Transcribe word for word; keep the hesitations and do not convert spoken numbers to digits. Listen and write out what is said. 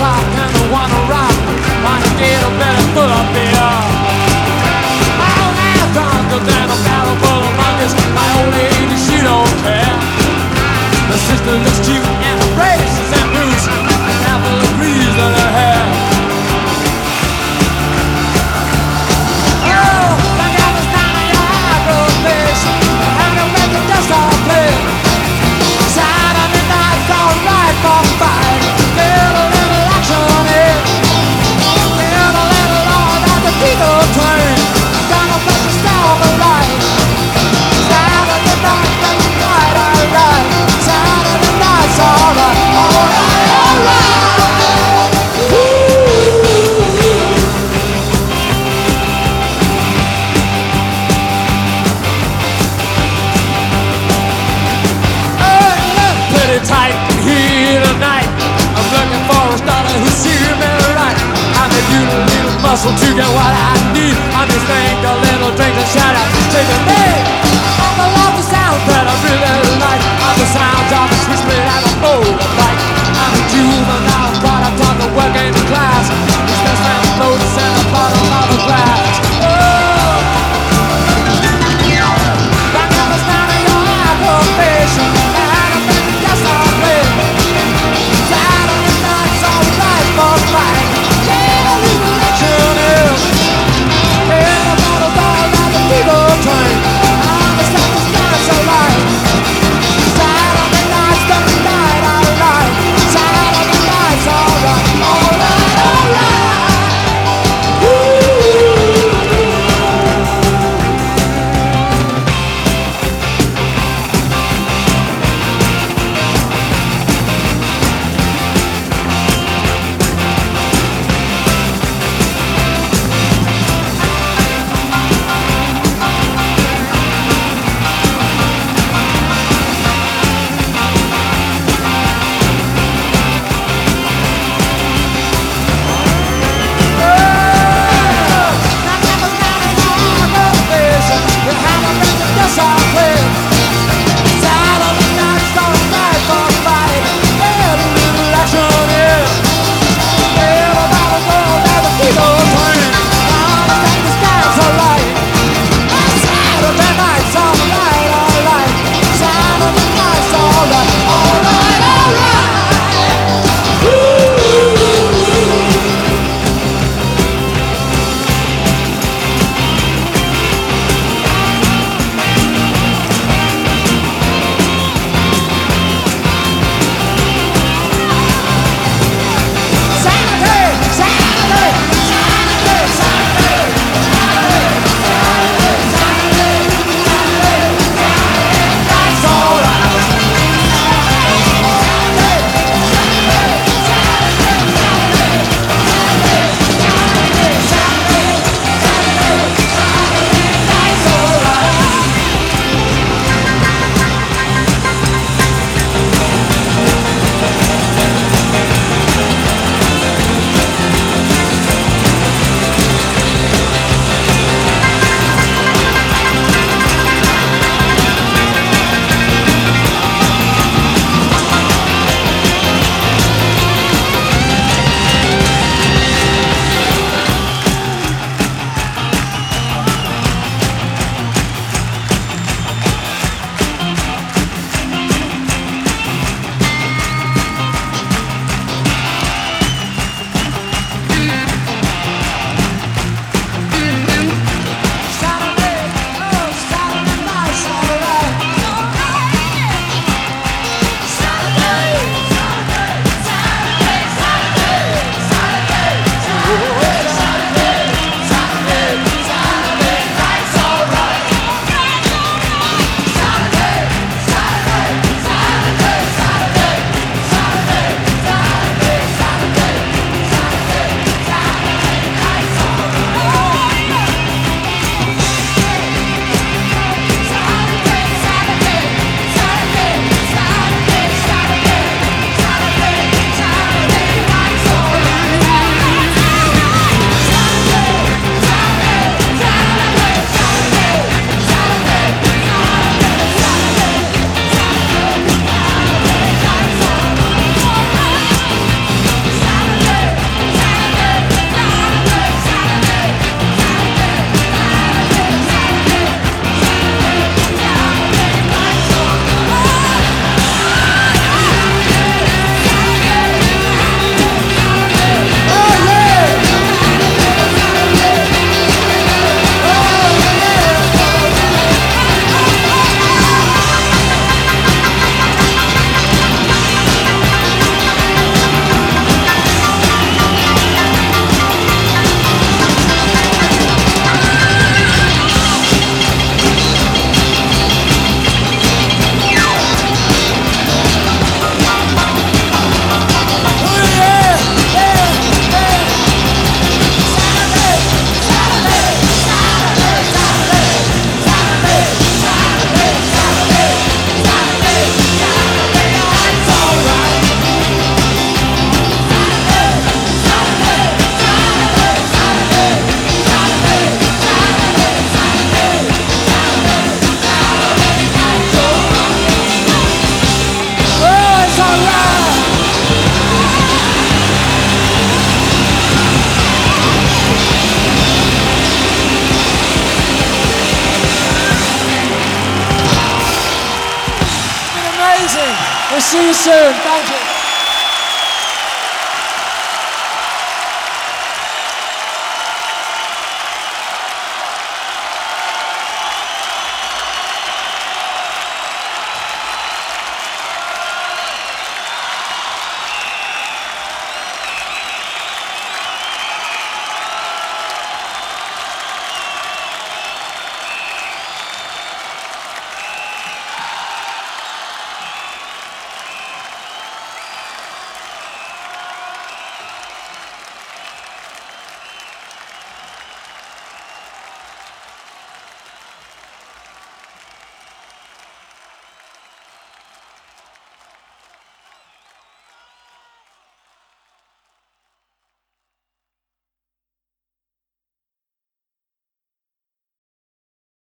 clock and I wanna rock. Wanna get a better full of beer. My old man's drunker than a barrel full of monkeys. My old lady, she don't care. The sister looks cute and her braces and boots, and half of the breeze in her hair. Oh, the devil's down in your eyebrow face, and the record just all play. Saturday night's alright for fight. Get a little action in. Get a little on at the Beagle train. Gonna put the star on the light. Saturday night, that's right, alright. Saturday night's alright, alright, alright. Hey, pretty tight here tonight. I'm looking for a starter who's shooting me right. I need you a little muscle to get what I need. I just think a little drink and shout out, take a name. I love the sound that I really like. I'm the sound of a switchblade and a motorbike. I'm a juvenile product of the working class. It's best man floats in the bottom of a glass. Oh, that never's down in your aggravation, and I think it's just all play. Saturday night's alright for fight. Get a little action in. Get a bottle down at the Beagle train. I'm the stuff that's dance alright. We'll see you soon. Thank you.